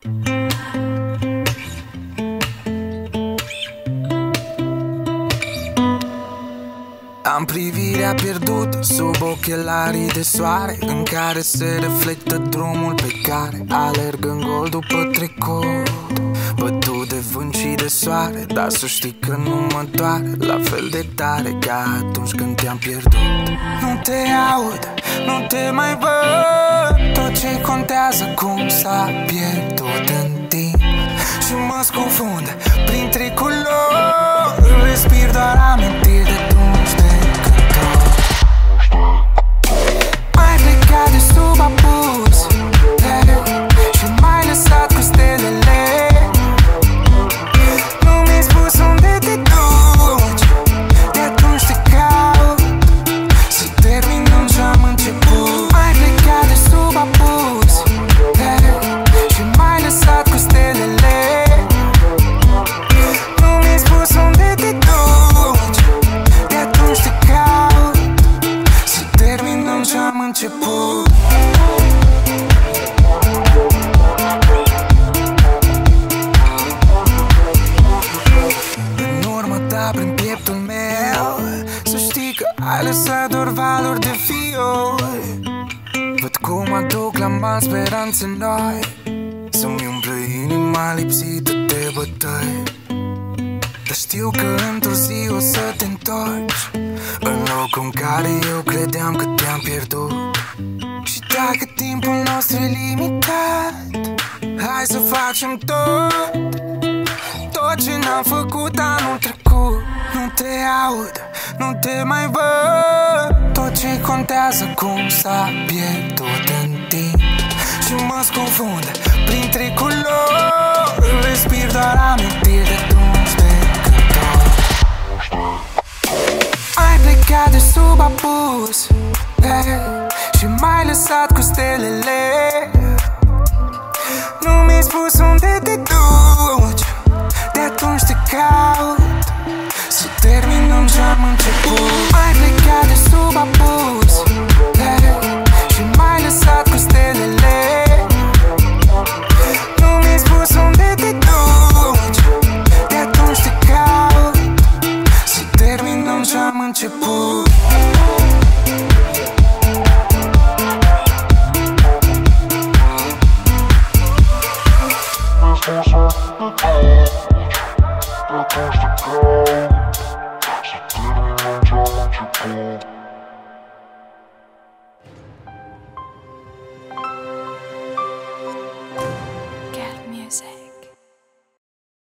Am privirea pierdută sub ochelarii de soare, în care se reflectă drumul pe care alerg în gol după trecut, bătut de vânt și de soare. Dar să știi că nu mă doare la fel de tare ca atunci când te-am pierdut. Nu te aud, nu te mai văd, tot ce contează cum s-a pierdut în timp. Și mă scufund printre culori, respir doar amintiri de atunci de când tot ai plecat de sub apus și m-ai lăsat cu stelele. Nu mi-ai spus unde te duci, de atunci te caut, să terminăm ce-am început. Ai plecat de sub apus și m-ai lăsat cu stelele. Nu mi-ai spus unde te duci, de atunci te caut, să terminăm ce-am început. În urmă ta prin pieptul meu, să știi că ai lăsat doar valuri de fiori. Văd cum aduc la mal speranțe noi, să-mi umple inima lipsită de bătăi. Dar știu că într-o zi o să te întorci în locul în care eu credeam că te-am pierdut. Și dacă timpul nostru e limitat, hai să facem tot ce n-am făcut anul trecut. Nu te aud, nu te mai văd, tot ce contează cum s-a pierdut în timp. Și mă scufund printre culori, respir doar amintiri de atunci de când tot ai plecat de sub apus și m-ai lăsat cu stelele. Nu mi-ai spus unde te duci, de atunci te caut, să terminăm ce-am început. Ai plecat de sub apus